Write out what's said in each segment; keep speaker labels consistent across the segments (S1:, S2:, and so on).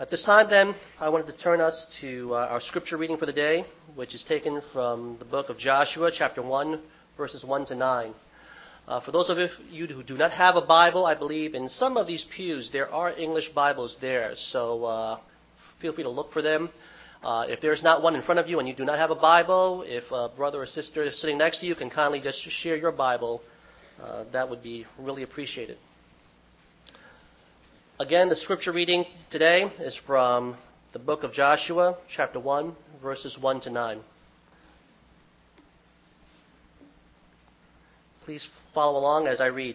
S1: At this time, then, I wanted to turn us to our scripture reading for the day, which is taken from the book of Joshua, chapter 1, verses 1 to 9. For those of you who do not have a Bible, I believe in some of these pews there are English Bibles there, so feel free to look for them. If there's not one in front of you and you do not have a Bible, if a brother or sister is sitting next to you can kindly just share your Bible, that would be really appreciated. Again, the scripture reading today is from the book of Joshua, chapter 1, verses 1 to 9. Please follow along as I read.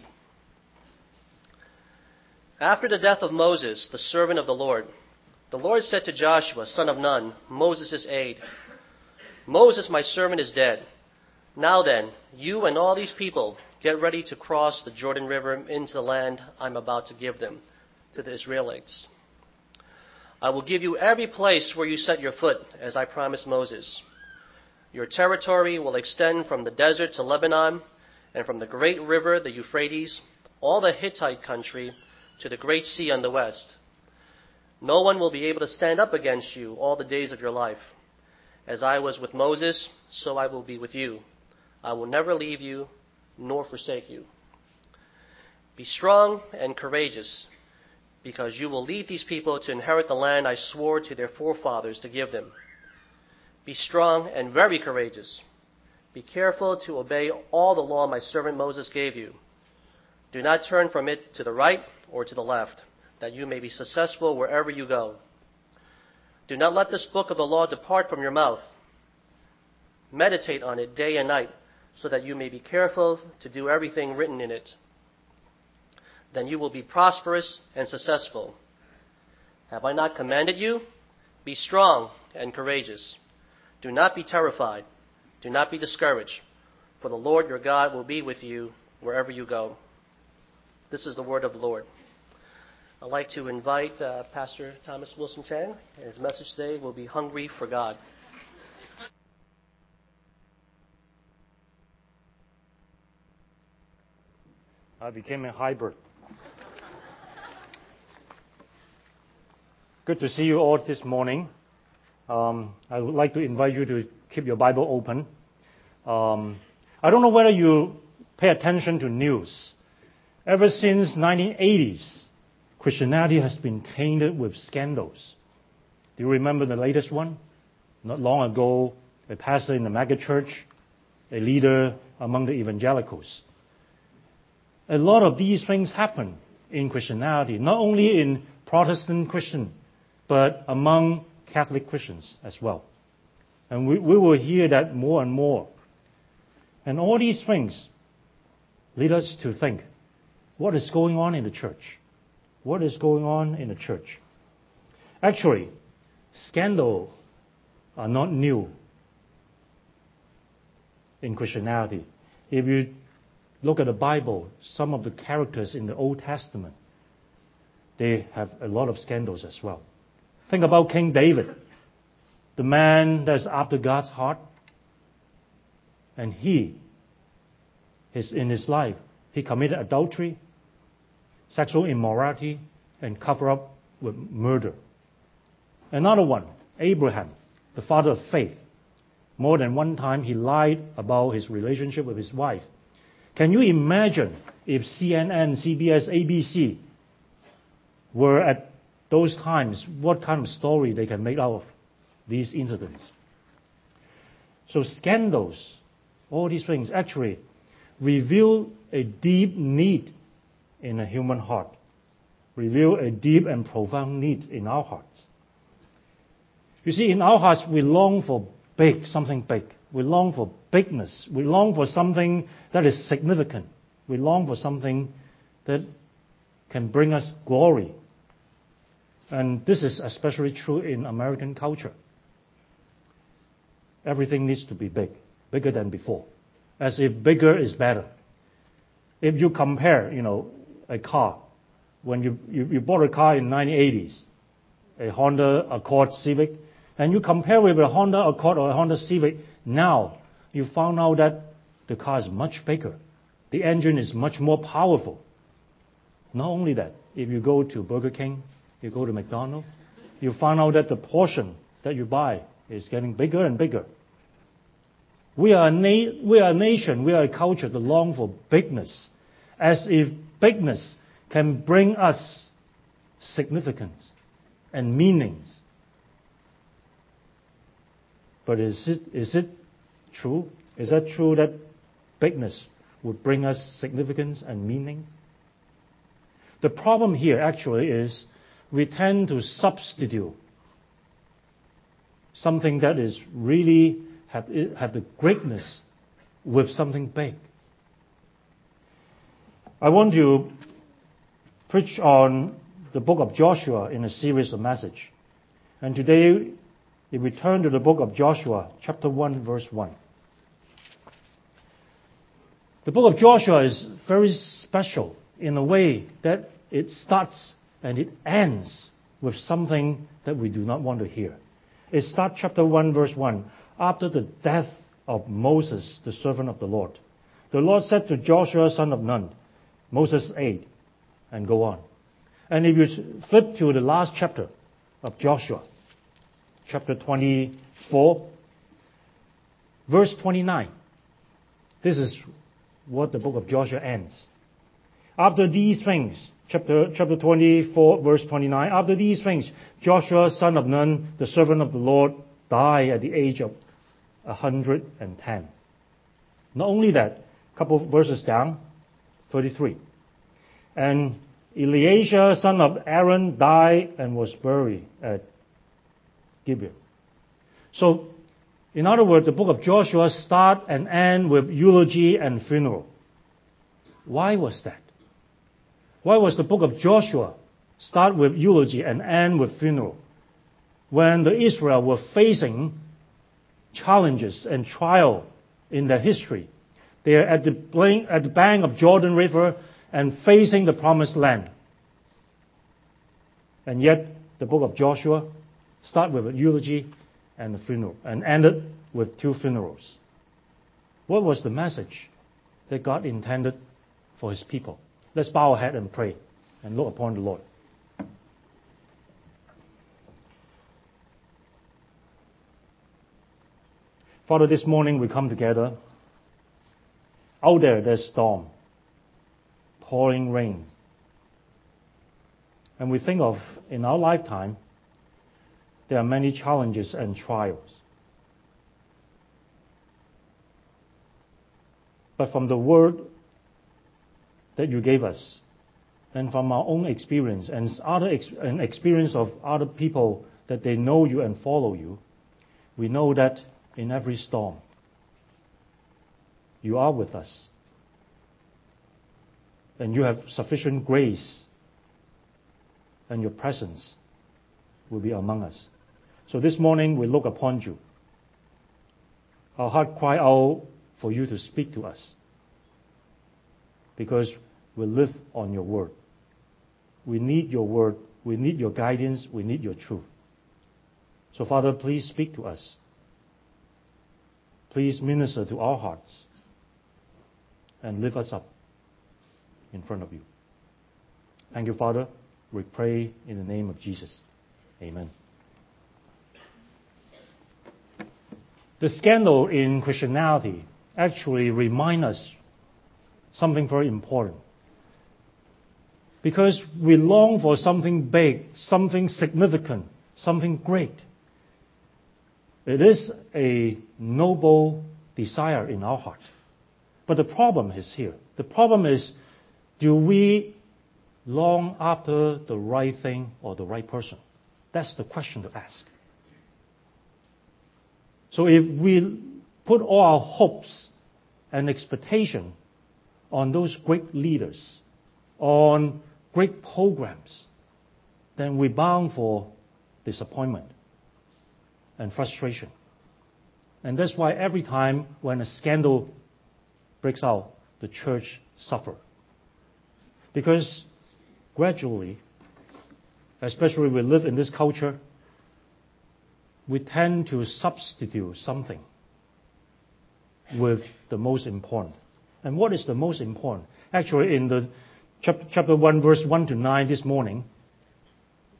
S1: After the death of Moses, the servant of the Lord said to Joshua, son of Nun, Moses' aide, Moses, my servant, is dead. Now then, you and all these people get ready to cross the Jordan River into the land I'm about to give them, to the Israelites. I will give you every place where you set your foot, as I promised Moses. Your territory will extend from the desert to Lebanon, and from the great river, the Euphrates, all the Hittite country, to the great sea on the west. No one will be able to stand up against you all the days of your life. As I was with Moses, so I will be with you. I will never leave you nor forsake you. Be strong and courageous, because you will lead these people to inherit the land I swore to their forefathers to give them. Be strong and very courageous. Be careful to obey all the law my servant Moses gave you. Do not turn from it to the right or to the left, that you may be successful wherever you go. Do not let this book of the law depart from your mouth. Meditate on it day and night, so that you may be careful to do everything written in it. Then you will be prosperous and successful. Have I not commanded you? Be strong and courageous. Do not be terrified. Do not be discouraged, for the Lord your God will be with you wherever you go. This is the word of the Lord. I'd like to invite Pastor Thomas Wilson Chang. His message today will be Hungry for God.
S2: I became a hybrid. Good to see you all this morning. I would like to invite you to keep your Bible open. I don't know whether you pay attention to news. Ever since 1980s, Christianity has been tainted with scandals. Do you remember the latest one? Not long ago, a pastor in the megachurch, a leader among the evangelicals. A lot of these things happen in Christianity, not only in Protestant Christian, but among Catholic Christians as well. And we will hear that more and more. And all these things lead us to think, what is going on in the church? What is going on in the church? Actually, scandals are not new in Christianity. If you look at the Bible, some of the characters in the Old Testament, they have a lot of scandals as well. Think about King David, the man that's after God's heart. And in his life, he committed adultery, sexual immorality, and cover up with murder. Another one, Abraham, the father of faith. More than one time he lied about his relationship with his wife. Can you imagine if CNN, CBS, ABC were at those times, what kind of story they can make out of these incidents? So scandals, all these things actually reveal a deep need in a human heart, reveal a deep and profound need in our hearts. You see, in our hearts, we long for something big. We long for bigness. We long for something that is significant. We long for something that can bring us glory. And this is especially true in American culture. Everything needs to be big, bigger than before, as if bigger is better. If you compare, a car, when you bought a car in 1980s, a Honda Accord Civic, and you compare with a Honda Accord or a Honda Civic now, you found out that the car is much bigger. The engine is much more powerful. Not only that, if you go to Burger King, you go to McDonald's, you find out that the portion that you buy is getting bigger and bigger. We are a nation, we are a culture that long for bigness, as if bigness can bring us significance and meanings. But is it true? Is that true that bigness would bring us significance and meaning? The problem here actually is we tend to substitute something that is really have the greatness with something big. I want to preach on the book of Joshua in a series of messages. And today, if we turn to the book of Joshua, chapter 1, verse 1. The book of Joshua is very special in a way that it starts and it ends with something that we do not want to hear. It starts chapter 1, verse 1. After the death of Moses, the servant of the Lord said to Joshua, son of Nun, Moses' aide, and go on. And if you flip to the last chapter of Joshua, chapter 24, verse 29, this is what the book of Joshua ends. After these things, chapter 24, verse 29, after these things, Joshua, son of Nun, the servant of the Lord, died at the age of 110. Not only that, a couple of verses down, 33. And Eleazar, son of Aaron, died and was buried at Gibeon. So, in other words, the book of Joshua start and end with eulogy and funeral. Why was that? Why was the book of Joshua start with eulogy and end with funeral? When the Israel were facing challenges and trial in their history, they are at the bank of Jordan River and facing the promised land. And yet, the book of Joshua start with a eulogy and a funeral, and ended with 2 funerals. What was the message that God intended for His people? Let's bow our head and pray and look upon the Lord. Father, this morning we come together. Out there's storm, pouring rain. And we think of, in our lifetime, there are many challenges and trials. But from the word that you gave us, and from our own experience, and experience of other people that they know you and follow you, we know that in every storm, you are with us. And you have sufficient grace, and your presence will be among us. So this morning we look upon you. Our heart cry out for you to speak to us, because we live on your word. We need your word. We need your guidance. We need your truth. So Father, please speak to us. Please minister to our hearts and lift us up in front of you. Thank you, Father. We pray in the name of Jesus. Amen. The scandal in Christianity actually reminds us something very important. Because we long for something big, something significant, something great. It is a noble desire in our heart. But the problem is here. The problem is, do we long after the right thing or the right person? That's the question to ask. So if we put all our hopes and expectation on those great leaders, on great programs, then we're bound for disappointment and frustration. And that's why every time when a scandal breaks out, the church suffers. Because gradually, especially we live in this culture, we tend to substitute something with the most important. And what is the most important? Actually, in the chapter 1, verse 1 to 9 this morning,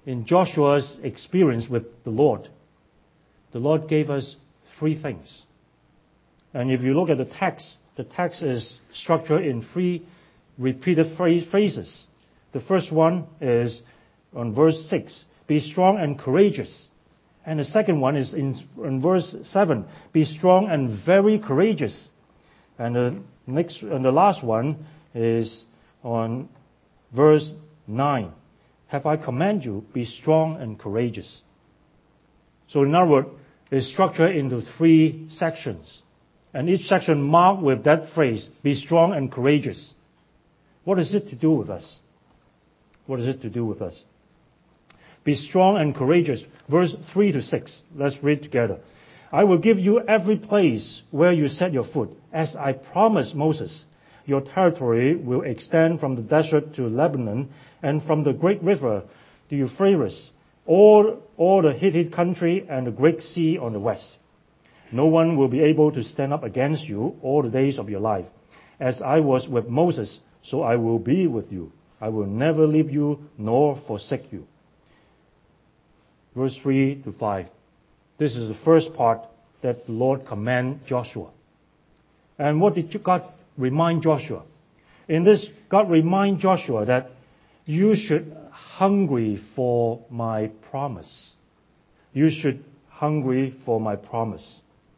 S2: in Joshua's experience with the Lord gave us three things. And if you look at the text is structured in three repeated phrases. The first one is on verse 6, be strong and courageous. And the second one is in verse 7, be strong and very courageous. And the last one is on verse 9, have I commanded you, be strong and courageous. So in other words, it's structured into three sections. And each section marked with that phrase, be strong and courageous. What is it to do with us? What is it to do with us? Be strong and courageous. Verse 3 to 6. Let's read together. I will give you every place where you set your foot, as I promised Moses. Your territory will extend from the desert to Lebanon, and from the great river, the Euphrates, all the Hittite country and the Great Sea on the west. No one will be able to stand up against you all the days of your life. As I was with Moses, so I will be with you. I will never leave you nor forsake you. Verse 3 to 5. This is the first part that the Lord commanded Joshua. And what did God remind Joshua? In this, God remind Joshua that you should hungry for my promise. You should hungry for my promise.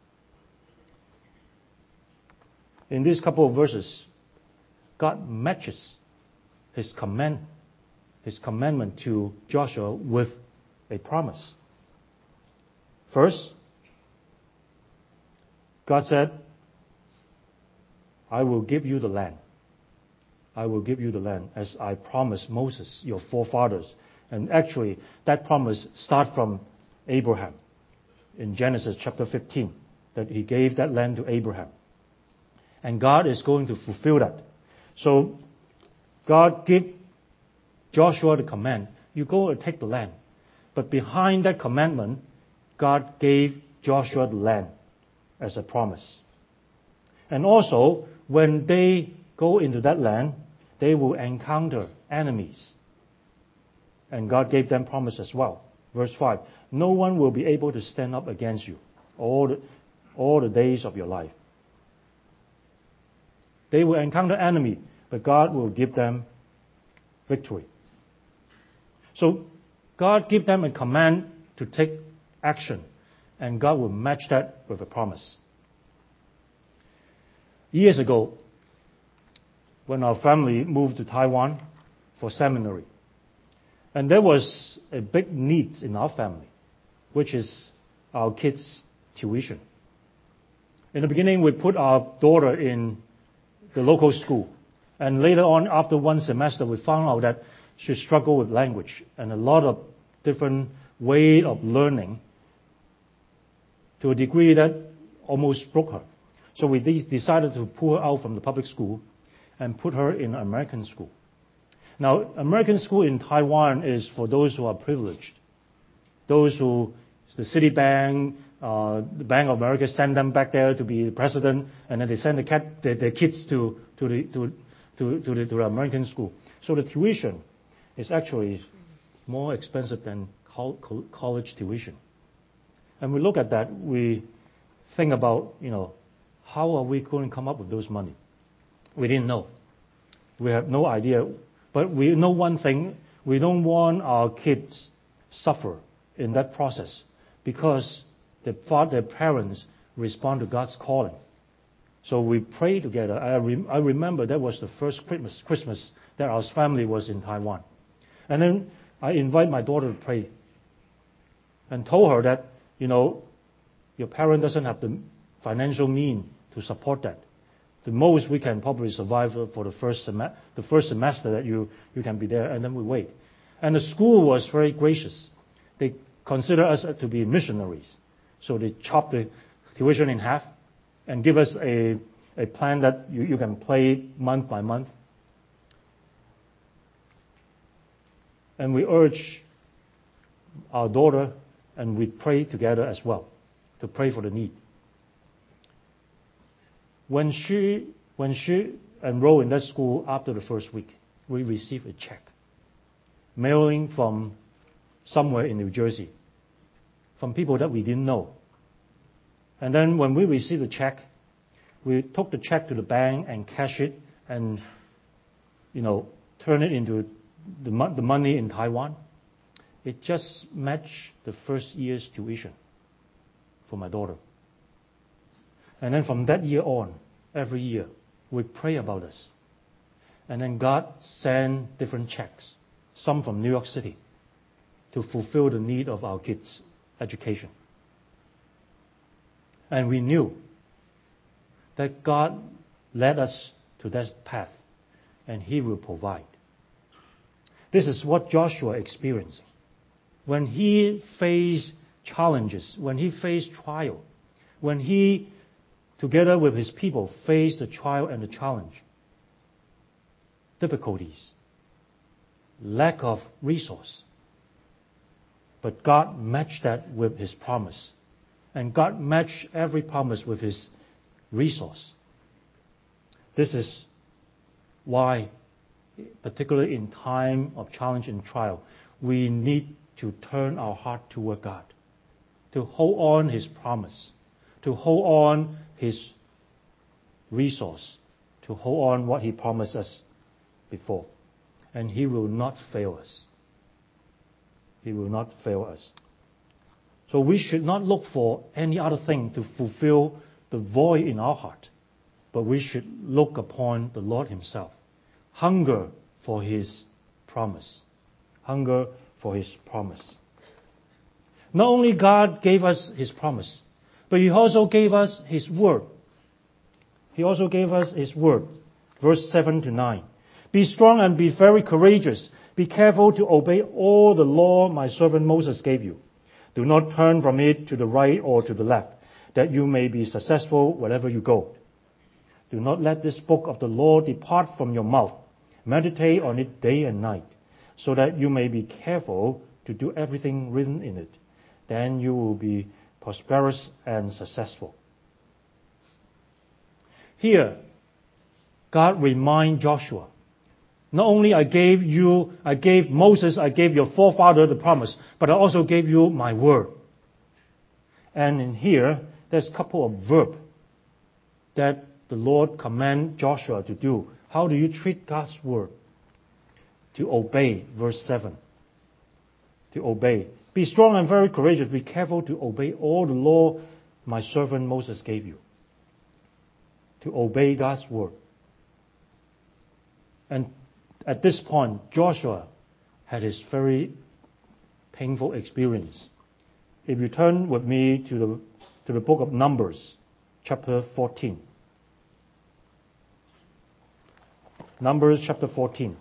S2: In these couple of verses, God matches his commandment to Joshua with a promise. First, God said, I will give you the land. I will give you the land as I promised Moses, your forefathers. And actually, that promise starts from Abraham in Genesis chapter 15, that he gave that land to Abraham. And God is going to fulfill that. So God gave Joshua the command, you go and take the land. But behind that commandment, God gave Joshua the land as a promise. And also, when they go into that land, they will encounter enemies. And God gave them promise as well. Verse 5, no one will be able to stand up against you all the days of your life. They will encounter enemy, but God will give them victory. So God give them a command to take action, and God will match that with a promise. Years ago, when our family moved to Taiwan for seminary, and there was a big need in our family, which is our kids' tuition. In the beginning, we put our daughter in the local school. And later on, after one semester, we found out that she struggled with language and a lot of different way of learning to a degree that almost broke her. So we decided to pull her out from the public school and put her in American school. Now, American school in Taiwan is for those who are privileged. Those who, the Citibank, the Bank of America send them back there to be the president, and then they send their kids to the American school. So the tuition is actually more expensive than college tuition. And we look at that, we think about, how are we going to come up with those money? We didn't know. We have no idea. But we know one thing, we don't want our kids suffer in that process because their parents respond to God's calling. So we pray together. I remember that was the first Christmas that our family was in Taiwan. And then I invite my daughter to pray and told her that, your parent doesn't have the financial means to support that. The most we can probably survive for the first semester that you can be there, and then we wait. And the school was very gracious. They consider us to be missionaries. So they chop the tuition in half and give us a plan that you can pay month by month. And we urge our daughter, and we pray together as well, to pray for the need. When she enrolled in that school after the first week, we received a check mailing from somewhere in New Jersey from people that we didn't know. And then when we received the check, we took the check to the bank and cash it and, turn it into the money in Taiwan. It just matched the first year's tuition for my daughter. And then from that year on, every year, we pray about this. And then God sent different checks, some from New York City, to fulfill the need of our kids' education. And we knew that God led us to that path, and He will provide. This is what Joshua experienced. When he faced challenges, when he faced trial, when he, together with his people, faced the trial and the challenge, difficulties, lack of resource. But God matched that with His promise. And God matched every promise with His resource. This is why, particularly in time of challenge and trial, we need to turn our heart toward God, to hold on His promise, to hold on His resource, to hold on what He promised us before. And He will not fail us. He will not fail us. So we should not look for any other thing to fulfill the void in our heart, but we should look upon the Lord Himself. Hunger for His promise. Hunger for His promise. Not only God gave us His promise, but He also gave us His word. He also gave us His word. Verse 7 to 9. Be strong and be very courageous. Be careful to obey all the law my servant Moses gave you. Do not turn from it to the right or to the left, that you may be successful wherever you go. Do not let this book of the law depart from your mouth. Meditate on it day and night, so that you may be careful to do everything written in it. Then you will be prosperous and successful. Here, God reminds Joshua, not only I gave Moses, I gave your forefather the promise, but I also gave you my word. And in here, there's a couple of verbs that the Lord command Joshua to do. How do you treat God's word? To obey, verse 7. To obey. Be strong and very courageous. Be careful to obey all the law my servant Moses gave you. To obey God's word. And at this point, Joshua had his very painful experience. If you turn with me to the book of Numbers, chapter 14. Numbers chapter 14.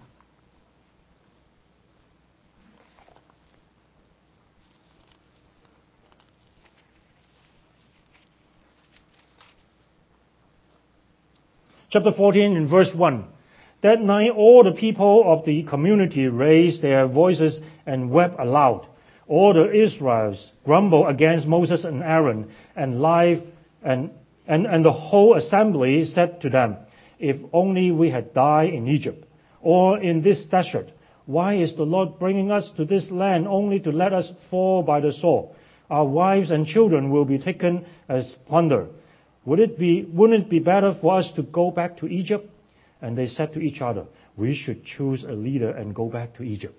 S2: Chapter 14 in verse 1. That night all the people of the community raised their voices and wept aloud. All the Israelites grumbled against Moses and Aaron, and the whole assembly said to them, if only we had died in Egypt, or in this desert. Why is the Lord bringing us to this land only to let us fall by the sword? Our wives and children will be taken as plunder. Wouldn't it be better for us to go back to Egypt? And they said to each other, we should choose a leader and go back to Egypt.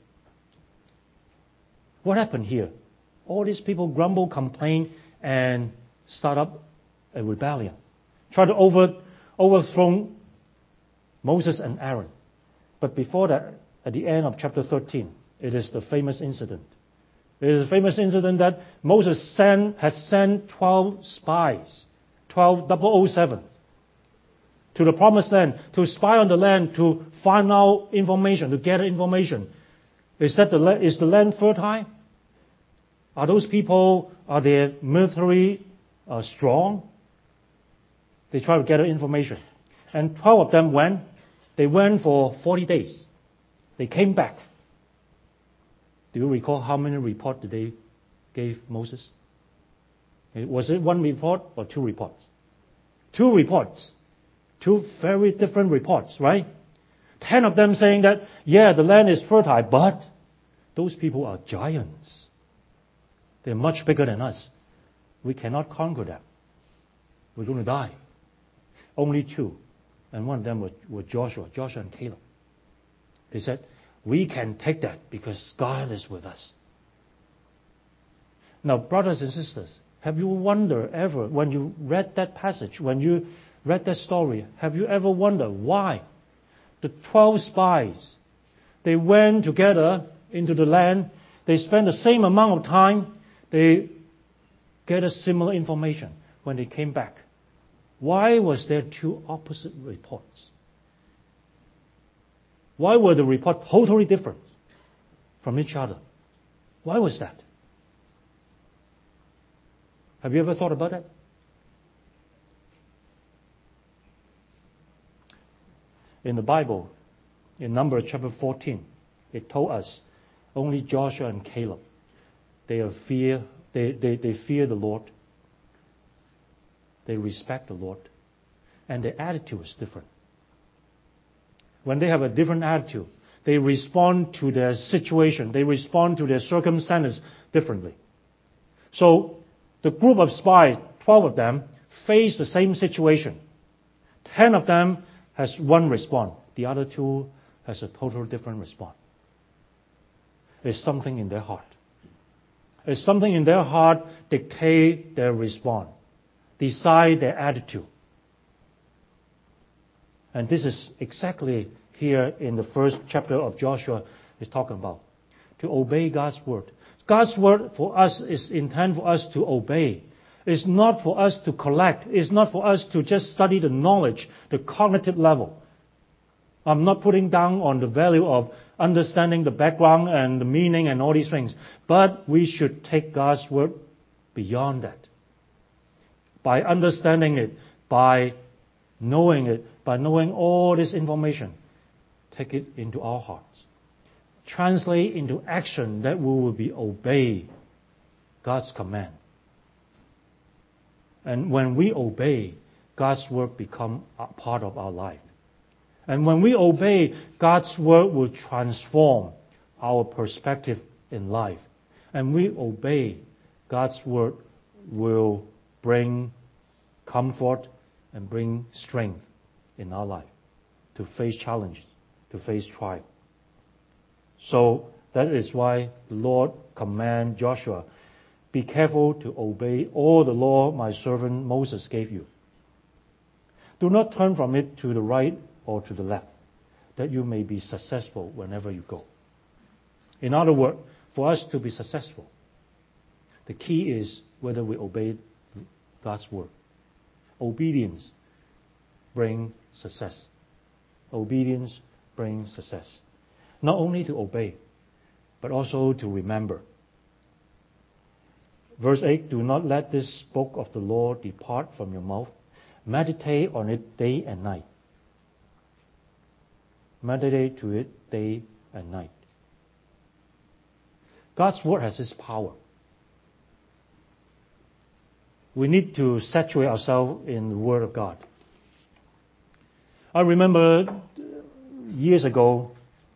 S2: What happened here? All these people grumble, complain, and start up a rebellion. Try to overthrow Moses and Aaron. But before that, at the end of chapter 13, it is the famous incident. It is a famous incident that Moses has sent 12 spies, 12,007, to the promised land, to spy on the land, to find out information, to gather information. Is the land fertile? Are those people, are they military strong? They try to gather information. And 12 of them went. They went for 40 days. They came back. Do you recall how many reports did they give Moses? Was it one report or two reports? Two reports. Two very different reports, right? 10 of them saying that, yeah, the land is fertile, but those people are giants. They're much bigger than us. We cannot conquer them. We're going to die. Only two. And one of them were Joshua and Caleb. They said, we can take that because God is with us. Now, brothers and sisters, have you wondered ever, when you read that passage, when you read that story, have you ever wondered why the 12 spies, they went together into the land, they spent the same amount of time, they gathered similar information when they came back? Why was there two opposite reports? Why were the reports totally different from each other? Why was that? Have you ever thought about that? In the Bible, in Numbers chapter 14, it told us only Joshua and Caleb, they fear the Lord. They respect the Lord. And their attitude is different. When they have a different attitude, they respond to their situation, they respond to their circumstances differently. So, the group of spies, 12 of them, face the same situation. 10 of them has one response. The other two has a totally different response. There's something in their heart. There's something in their heart dictate their response, decide their attitude. And this is exactly here in the first chapter of Joshua is talking about. To obey God's word. God's word for us is intended for us to obey. It's not for us to collect. It's not for us to just study the knowledge, the cognitive level. I'm not putting down on the value of understanding the background and the meaning and all these things. But we should take God's word beyond that. By understanding it, by knowing it, by knowing all this information, take it into our hearts. Translate into action that we will be obey God's command. And when we obey, God's word become a part of our life. And when we obey, God's word will transform our perspective in life. And we obey, God's word will bring comfort and bring strength in our life to face challenges, to face trial. So that is why the Lord commanded Joshua, be careful to obey all the law my servant Moses gave you. Do not turn from it to the right or to the left, that you may be successful whenever you go. In other words, for us to be successful, the key is whether we obey God's word. Obedience brings success. Obedience brings success. Not only to obey, but also to remember. Verse 8, do not let this book of the law depart from your mouth. Meditate on it day and night. Meditate to it day and night. God's word has this power. We need to saturate ourselves in the word of God. I remember years ago,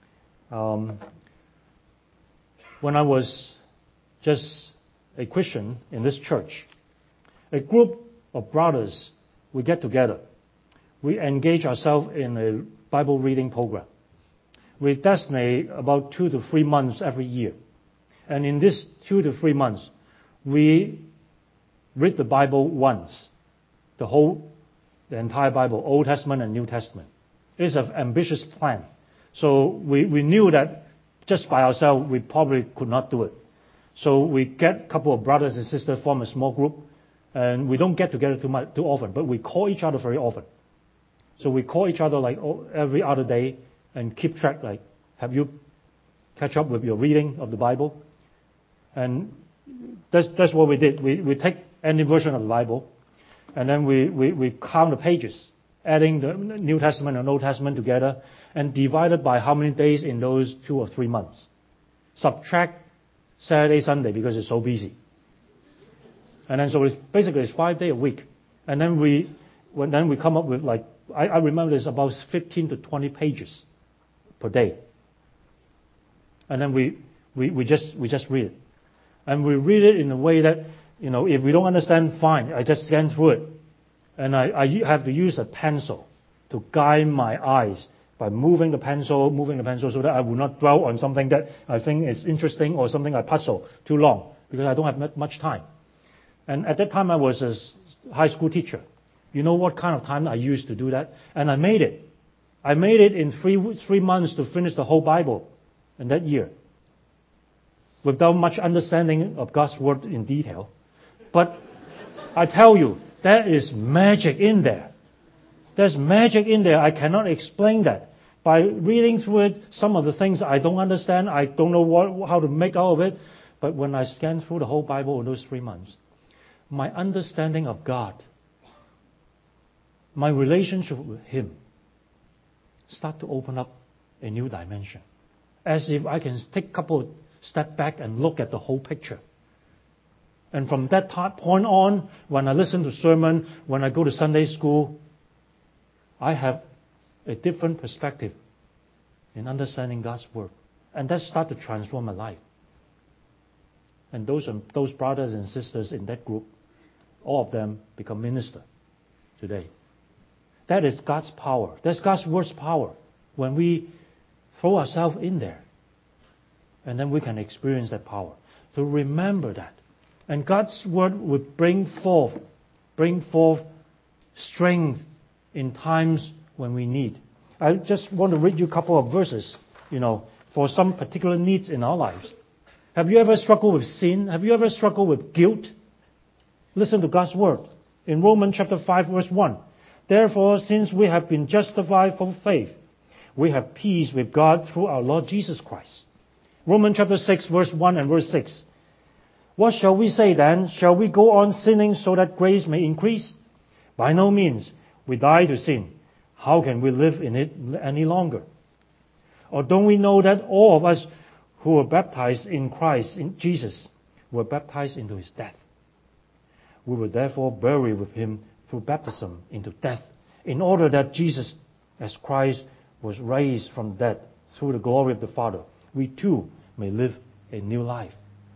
S2: when I was just a Christian in this church, a group of brothers, we get together. We engage ourselves in a Bible reading program. We designate about 2 to 3 months every year. And in this 2 to 3 months, we read the Bible once. The entire Bible, Old Testament and New Testament. It's an ambitious plan. So we knew that just by ourselves, we probably could not do it. So we get a couple of brothers and sisters, form a small group, and we don't get together too often, but we call each other very often. So we call each other like every other day and keep track, like, have you catch up with your reading of the Bible? And that's what we did. We take any version of the Bible, and then we count the pages, adding the New Testament and Old Testament together, and divide it by how many days in those 2 or 3 months. Subtract Saturday, Sunday, because it's so busy. And then so it's 5 days a week. And then we come up with, like, I remember there's about 15 to 20 pages per day. And then we We just read it. And we read it in a way that, if we don't understand, fine, I just scan through it. And I have to use a pencil to guide my eyes by moving the pencil so that I will not dwell on something that I think is interesting or something I puzzle too long, because I don't have much time. And at that time I was a high school teacher. You know what kind of time I used to do that? And I made it. I made it in 3 months to finish the whole Bible in that year, without much understanding of God's Word in detail. But I tell you, there is magic in there. There's magic in there. I cannot explain that. By reading through it, some of the things I don't understand, I don't know how to make out of it. But when I scan through the whole Bible in those 3 months, my understanding of God, my relationship with Him, start to open up a new dimension. As if I can take a couple step back and look at the whole picture. And from that point on, when I listen to sermon, when I go to Sunday school, I have a different perspective in understanding God's Word. And that started to transform my life. And those brothers and sisters in that group, all of them become ministers today. That is God's power. That's God's Word's power. When we throw ourselves in there, and then we can experience that power. So remember that. And God's Word would bring forth strength in times when we need. I just want to read you a couple of verses, for some particular needs in our lives. Have you ever struggled with sin? Have you ever struggled with guilt? Listen to God's Word. In Romans chapter 5, verse 1. Therefore, since we have been justified for faith, we have peace with God through our Lord Jesus Christ. Romans chapter 6, verse 1 and verse 6. What shall we say then? Shall we go on sinning so that grace may increase? By no means. We die to sin. How can we live in it any longer? Or don't we know that all of us who were baptized in Christ, in Jesus, were baptized into His death? We were therefore buried with Him through baptism into death, in order that Jesus, as Christ was raised from death through the glory of the Father, we too may live a new life.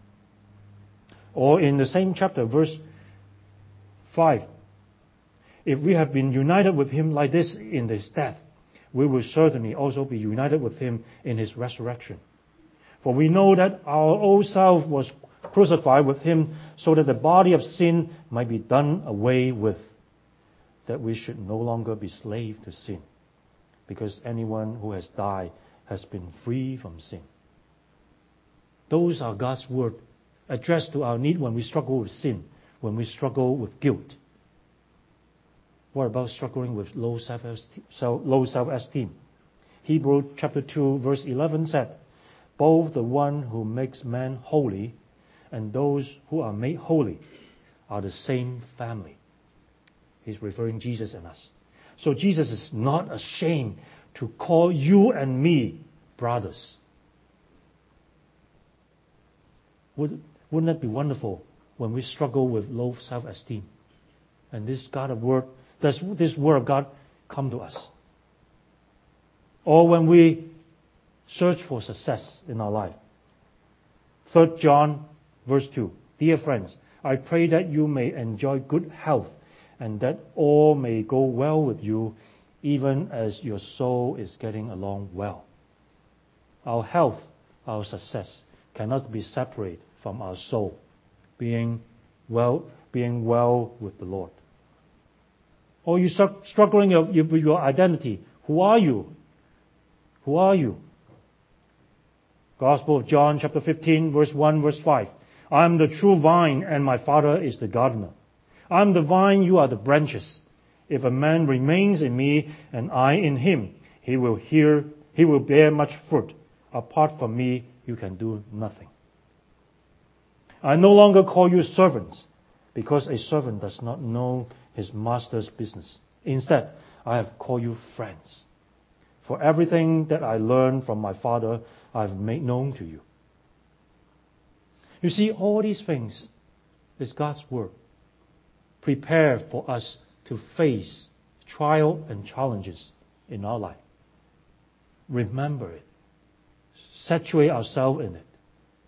S2: Or in the same chapter, verse 5, if we have been united with Him like this in His death, we will certainly also be united with Him in His resurrection. For we know that our old self was crucified with Him so that the body of sin might be done away with, that we should no longer be slave to sin, because anyone who has died has been free from sin. Those are God's Word addressed to our need when we struggle with sin, when we struggle with guilt. What about struggling with low self-esteem? Hebrews chapter 2, verse 11 said, both the one who makes man holy and those who are made holy are the same family. He's referring to Jesus and us. So Jesus is not ashamed to call you and me brothers. Wouldn't that be wonderful when we struggle with low self-esteem? And this Word of God come to us. Or when we search for success in our life. 3 John verse 2. Dear friends, I pray that you may enjoy good health and that all may go well with you, even as your soul is getting along well. Our health, our success cannot be separated from our soul being well with the Lord. Or you struggling with your identity. Who are you? Who are you? Gospel of John chapter 15 verse 1 verse 5. I am the true vine and my Father is the gardener. I am the vine, you are the branches. If a man remains in me and I in him, he will bear much fruit. Apart from me, you can do nothing. I no longer call you servants, because a servant does not know his master's business. Instead, I have called you friends. For everything that I learned from my Father, I have made known to you. You see, all these things is God's Word, prepared for us to face trial and challenges in our life. Remember it. Saturate ourselves in it.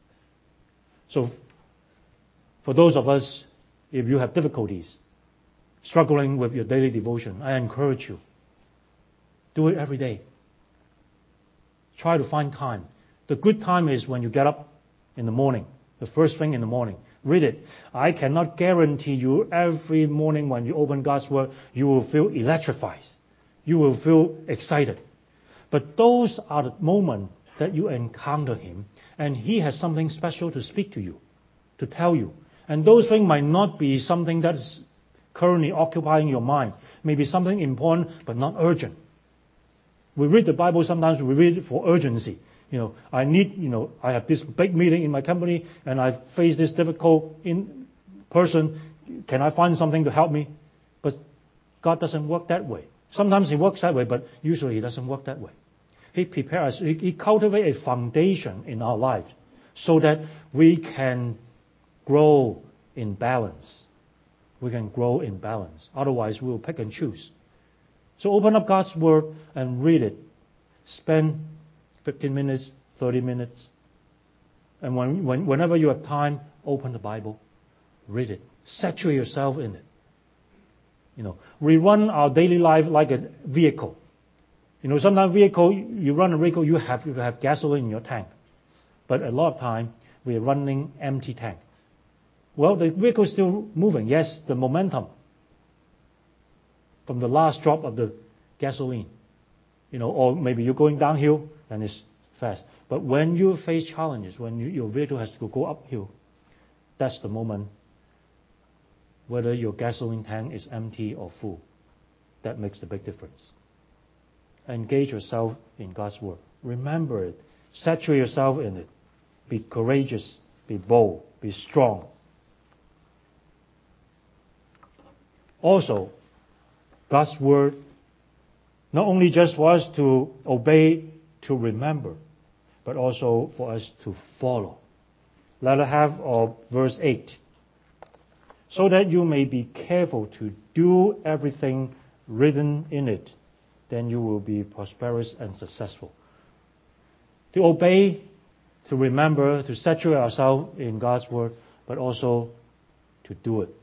S2: So for those of us, if you have difficulties struggling with your daily devotion, I encourage you, do it every day. Try to find time. The good time is when you get up in the morning, the first thing in the morning. Read it. I cannot guarantee you every morning when you open God's Word, you will feel electrified. You will feel excited. But those are the moments that you encounter Him, and He has something special to speak to you, to tell you. And those things might not be something that is currently occupying your mind. Maybe something important, but not urgent. We read the Bible sometimes, we read it for urgency. I have this big meeting in my company, and I face this difficult person. Can I find something to help me? But God doesn't work that way. Sometimes He works that way, but usually He doesn't work that way. He prepares us. He cultivates a foundation in our lives so that we can grow in balance. We can grow in balance. Otherwise, we will pick and choose. So open up God's Word and read it. Spend 15 minutes, 30 minutes. And whenever you have time, open the Bible. Read it. Saturate yourself in it. We run our daily life like a vehicle. Sometimes you run a vehicle, you have to have gasoline in your tank. But a lot of time, we are running empty tank. Well, the vehicle is still moving. Yes, the momentum from the last drop of the gasoline. Or maybe you're going downhill and it's fast. But when you face challenges, when your vehicle has to go uphill, that's the moment whether your gasoline tank is empty or full. That makes the big difference. Engage yourself in God's Word. Remember it. Saturate yourself in it. Be courageous. Be bold. Be strong. Also, God's Word, not only just for us to obey, to remember, but also for us to follow. Latter half of verse 8. So that you may be careful to do everything written in it, then you will be prosperous and successful. To obey, to remember, to saturate ourselves in God's Word, but also to do it.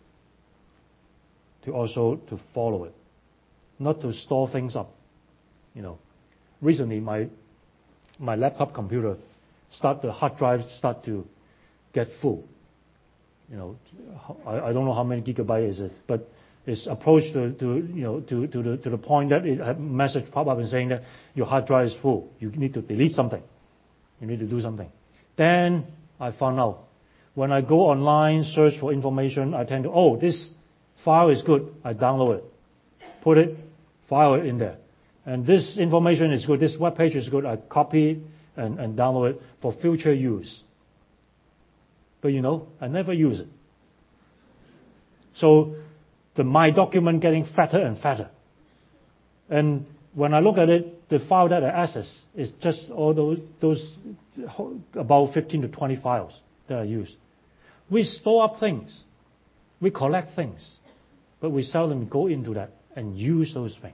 S2: To follow it. Not to store things up. Recently my laptop computer the hard drive start to get full. I don't know how many gigabytes is it, but it's approached to the point that a message pop up and saying that your hard drive is full. You need to delete something. You need to do something. Then I found out when I go online, search for information, I tend to, this file is good. I download it, put it, file it in there. And this information is good. This web page is good. I copy it and download it for future use. But I never use it. So my document getting fatter and fatter. And when I look at it, the file that I access is just all those about 15 to 20 files that I use. We store up things. We collect things. But we seldom go into that and use those things.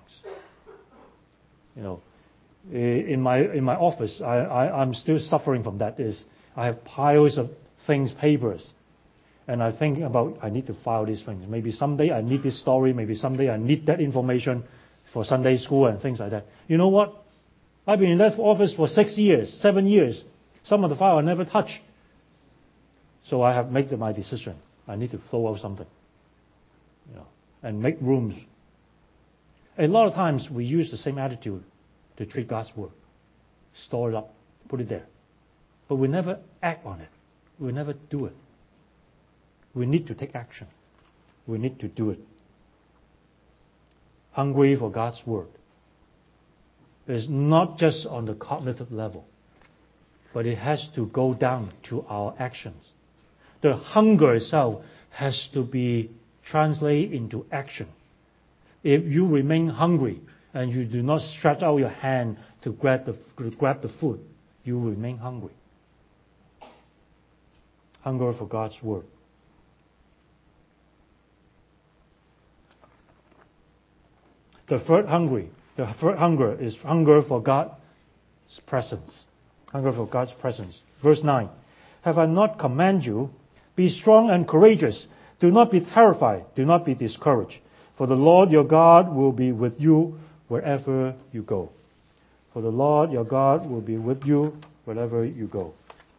S2: In my office, I'm still suffering from that. I have piles of things, papers, and I think about I need to file these things. Maybe someday I need this story. Maybe someday I need that information for Sunday school and things like that. You know what? I've been in that office for 6 years, 7 years. Some of the file I never touch. So I have made my decision. I need to throw out something, and make rooms. A lot of times we use the same attitude to treat God's Word. Store it up, put it there. But we never act on it. We never do it. We need to take action. We need to do it. Hungry for God's Word is not just on the cognitive level, but it has to go down to our actions. The hunger itself has to be translated into action. If you remain hungry and you do not stretch out your hand to grab the food, you will remain hungry. Hunger for God's Word. The third hunger is hunger for God's presence. Hunger for God's presence. Verse 9. have I not commanded you? Be strong and courageous. Do not be terrified. Do not be discouraged. For the Lord your God will be with you wherever you go. For the Lord your God will be with you wherever you go.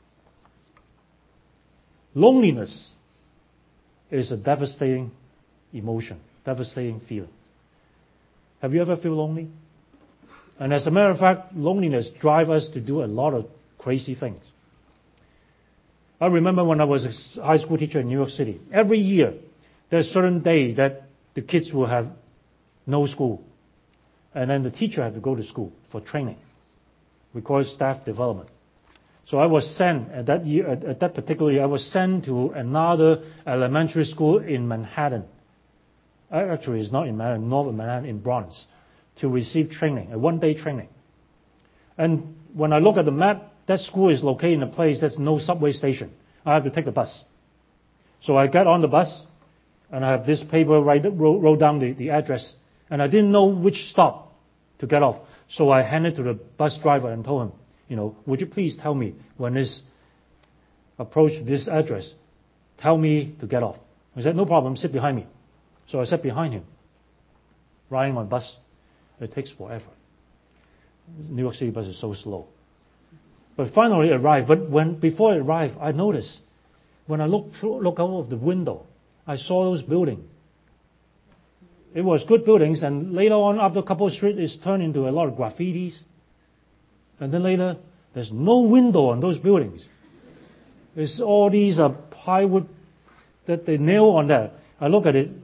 S2: Loneliness is a devastating emotion, devastating feeling. Have you ever felt lonely? And as a matter of fact, loneliness drives us to do a lot of crazy things. I remember when I was a high school teacher in New York City, every year there's a certain day that the kids will have no school. And then the teacher had to go to school for training. We call it staff development. So I was sent at that particular year, I was sent to another elementary school in Manhattan. Actually, it's not in Manhattan, north of Manhattan, in Bronx, to receive training, a one-day training. And when I look at the map, that school is located in a place that's no subway station. I have to take the bus. So I get on the bus, and I have this paper wrote down the address, and I didn't know which stop to get off. So I handed to the bus driver and told him, would you please tell me when this approach this address, tell me to get off. He said, no problem, sit behind me. So I sat behind him, riding on bus. It takes forever. New York City bus is so slow. But finally it arrived. But before it arrived, I noticed, when I look out of the window, I saw those buildings. It was good buildings, and later on, after a couple of streets, it's turned into a lot of graffitis. And then later, there's no window on those buildings. It's all these plywood that they nail on there. I look at it,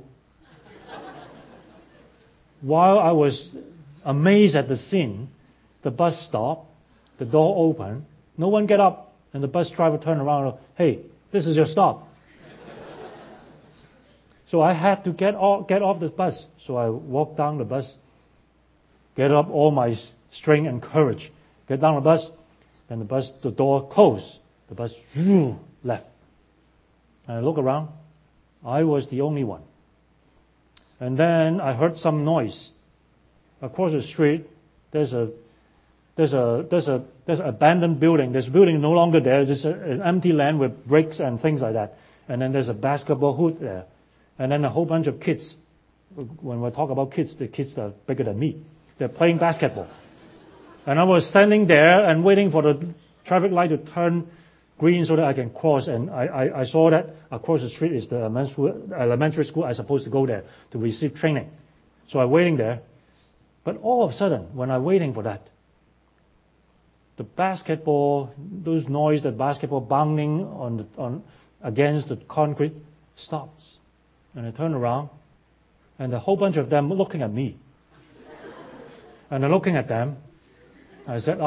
S2: While I was amazed at the scene, the bus stopped, the door opened, no one get up, and the bus driver turned around and, hey, this is your stop. So I had to get off the bus. So I walked down the bus, get up all my strength and courage, get down the bus, and the door closed. The bus left. And I look around. I was the only one. And then I heard some noise. Across the street, there's an abandoned building. This building no longer there. There's an empty land with bricks and things like that. And then there's a basketball hoop there. And then a whole bunch of kids. When we talk about kids, the kids are bigger than me. They're playing basketball. And I was standing there and waiting for the traffic light to turn green so that I can cross. And I saw that across the street is the elementary school. I'm supposed to go there to receive training. So I'm waiting there. But all of a sudden, when I'm waiting for that, the basketball, those noise, the basketball banging on against the concrete stops. And I turn around, and a whole bunch of them looking at me. And I'm looking at them. I said,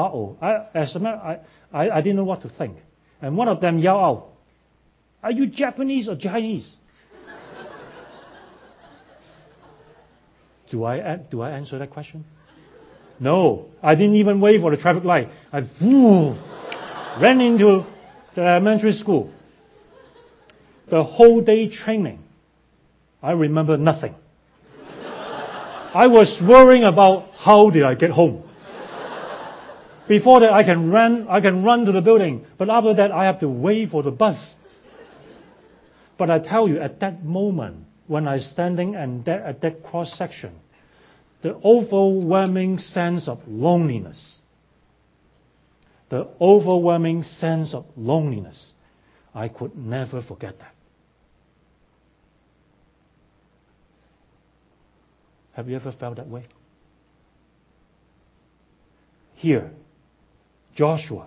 S2: I didn't know what to think. And one of them yelled out, are you Japanese or Chinese? Do I answer that question? No. I didn't even wait for the traffic light. I ran into the elementary school. The whole day training, I remember nothing. I was worrying about how did I get home. Before that, I can run to the building. But after that, I have to wait for the bus. But I tell you, at that moment, when I'm standing at that cross section, the overwhelming sense of loneliness, I could never forget that. Have you ever felt that way? Here, Joshua.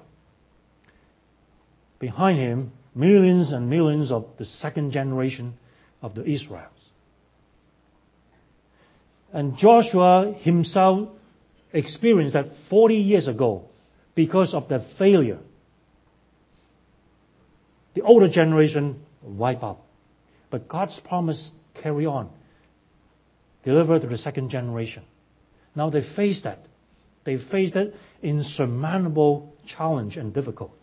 S2: Behind him, millions and millions of the second generation of the Israelites. And Joshua himself experienced that 40 years ago because of that failure. The older generation wipe out. But God's promise carry on. Deliver to the second generation. Now they face that. They face that insurmountable challenge and difficulty.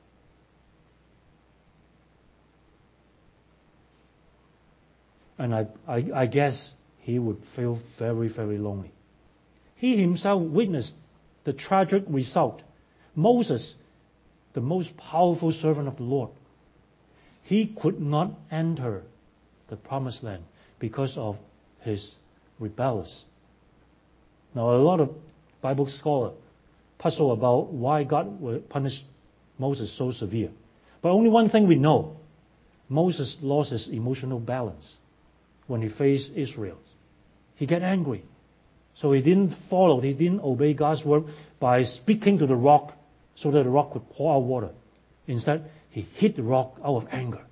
S2: And I guess he would feel very, very lonely. He himself witnessed the tragic result. Moses the most powerful servant of the Lord, he could not enter the promised land because of his rebellious. Now, a lot of Bible scholars puzzle about why God would punish Moses so severe. But only one thing we know: Moses lost his emotional balance when he faced Israel. He got angry. So he didn't follow, he didn't obey God's word by speaking to the rock so that the rock would pour out water. Instead, he hit the rock out of anger.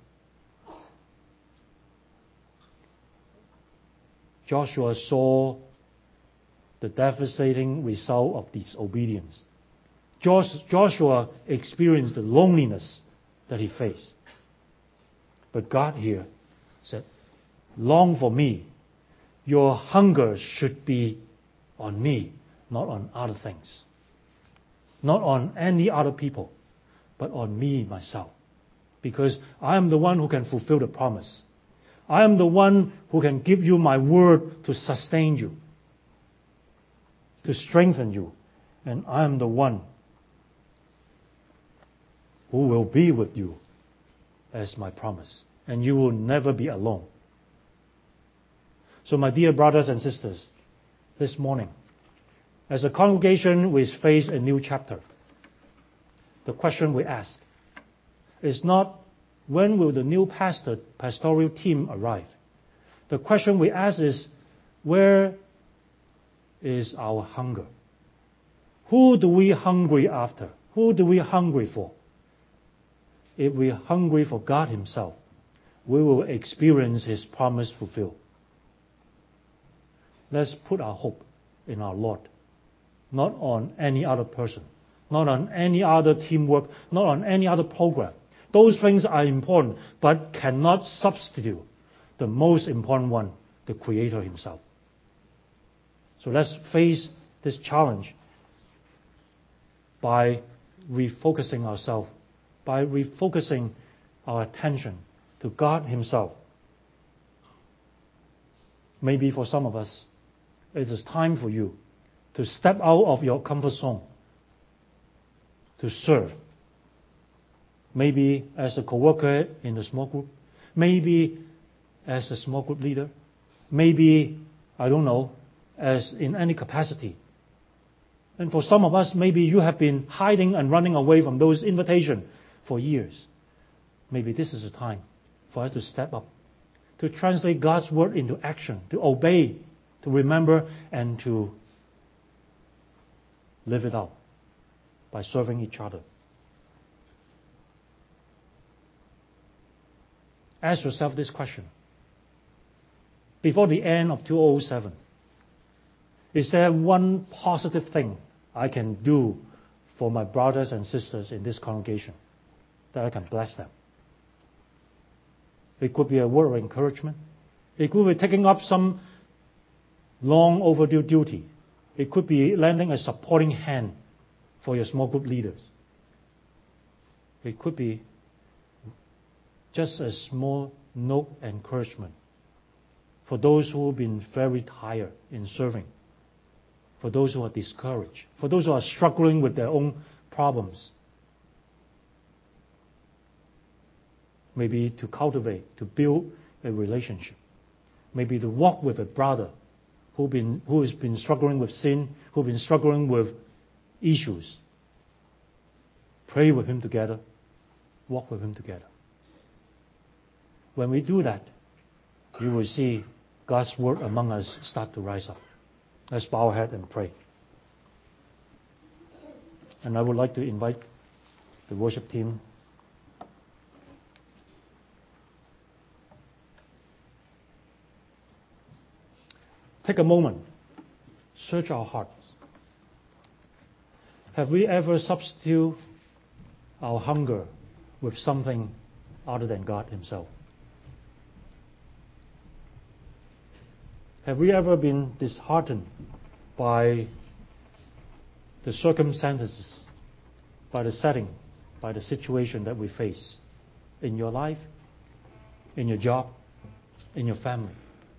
S2: Joshua saw the devastating result of disobedience. Joshua experienced the loneliness that he faced. But God here said, "Long for me. Your hunger should be on me, not on other things. Not on any other people, but on me, myself. Because I am the one who can fulfill the promise. I am the one who can give you my word to sustain you, to strengthen you. And I am the one who will be with you as my promise. And you will never be alone." So my dear brothers and sisters, this morning, as a congregation, we face a new chapter. The question we ask is not, when will the new pastoral team arrive? The question we ask is, where is our hunger? Who do we hungry after? Who do we hungry for? If we are hungry for God Himself, we will experience His promise fulfilled. Let's put our hope in our Lord, not on any other person, not on any other teamwork, not on any other program. Those things are important, but cannot substitute the most important one, the Creator Himself. So let's face this challenge by refocusing ourselves, by refocusing our attention to God Himself. Maybe for some of us, it is time for you to step out of your comfort zone, to serve. Maybe as a co-worker in the small group, maybe as a small group leader, maybe, I don't know, as in any capacity. And for some of us, maybe you have been hiding and running away from those invitations for years. Maybe this is the time for us to step up, to translate God's word into action, to obey, to remember, and to live it out by serving each other. Ask yourself this question. Before the end of 2007, is there one positive thing I can do for my brothers and sisters in this congregation that I can bless them? It could be a word of encouragement. It could be taking up some long overdue duty. It could be lending a supporting hand for your small group leaders. It could be just a small note of encouragement for those who have been very tired in serving, for those who are discouraged, for those who are struggling with their own problems. Maybe to cultivate, to build a relationship. Maybe to walk with a brother who has been struggling with sin, who has been struggling with issues. Pray with him together. Walk with him together. When we do that, you will see God's word among us start to rise up. Let's bow our head and pray. And I would like to invite the worship team. Take a moment. Search our hearts. Have we ever substituted our hunger with something other than God Himself? Have we ever been disheartened by the circumstances, by the setting, by the situation that we face in your life, in your job, in your family?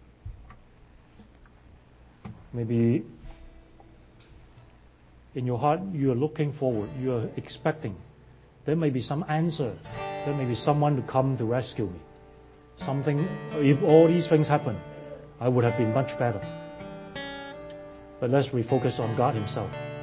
S2: Maybe in your heart you are looking forward, you are expecting There may be some answer. There may be someone to come to rescue me. If all these things happen, I would have been much better. But let's refocus on God Himself.